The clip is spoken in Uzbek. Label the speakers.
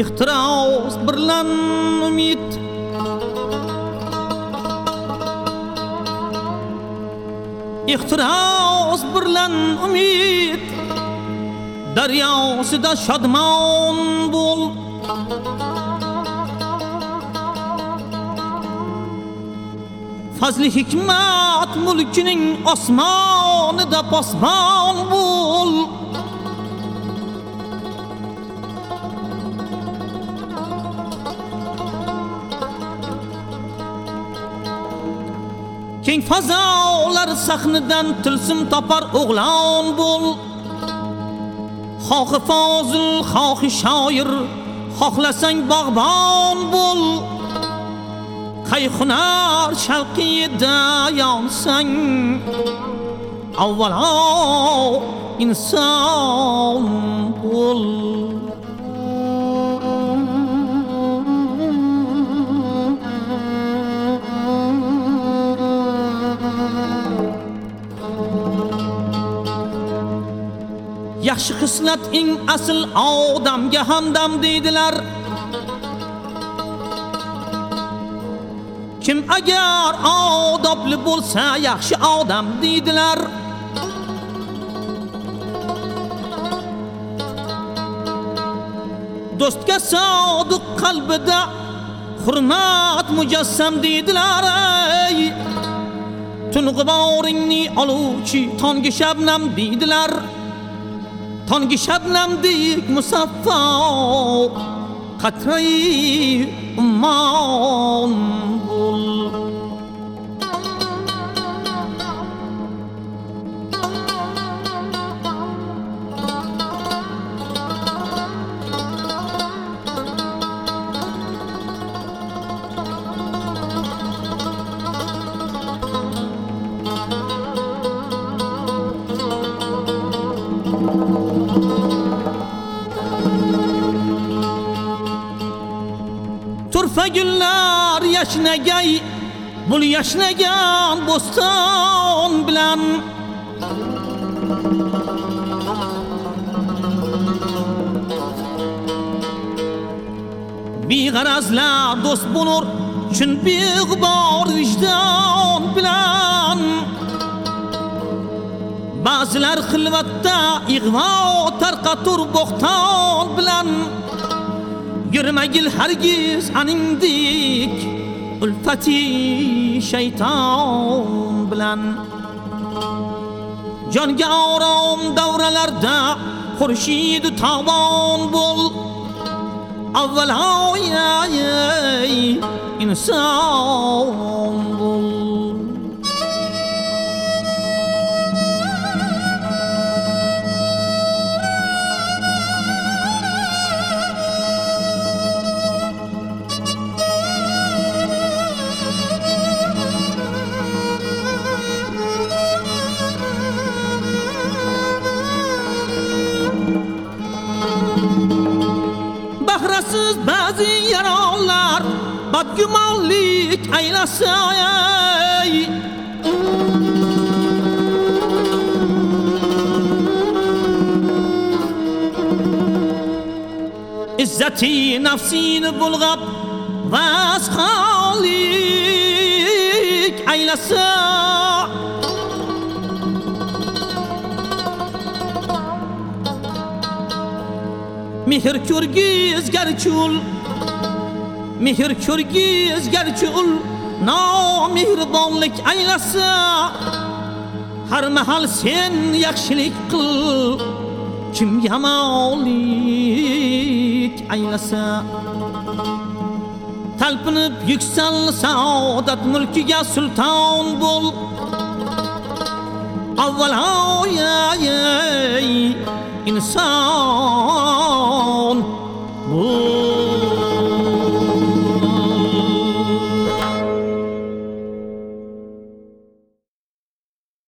Speaker 1: ihtiros birlan umid ihtiros birlan umid daryosida shodmon bo'l fazli hikmat mulkining osmonida posbon bo'l keng fazolar sahnidan tilsim topar o'g'lon bo'l xohi fozil xohi shoir xohlasang bog'bon bo'l qay hunar shalqida yonsang avvalo inson bo'l yaxshi xislat eng asl odamga hamdam deydilar kim agar odobli bo'lsa yaxshi odam deydilar do'stga sodiq qalbida hurmat mujassam deydilar tungi boringni oluvchi tongi shabnam deydilar tongi shabnamdek musaffo qatrai ummon bo'l turfa gullar yashnagay bul yashnagan bo'ston bilan beg'arazlar do'st bo'lur chun beg'ubor vijdon bilan ba'zilar xilvatda ig'vo tarqatur bo'xton bilan yurmagil hargiz aningdik ulfati shayton bilan jonga orom davralarda xurshid tobon bo'l avvalo inson bo'l bahrasiz ba'zi yaronlar badgumonlik aylasa izzati nafsini bulg'ab vasxonlik aylasa mehr ko'rgiz garchul mehr ko'rgiz garchul nomehribonlik aylasa har mahal sen yaxshilik qil kim yomonlik aylasa talpinib yuksal saodat mulkiga sulton bo'l avvalo inson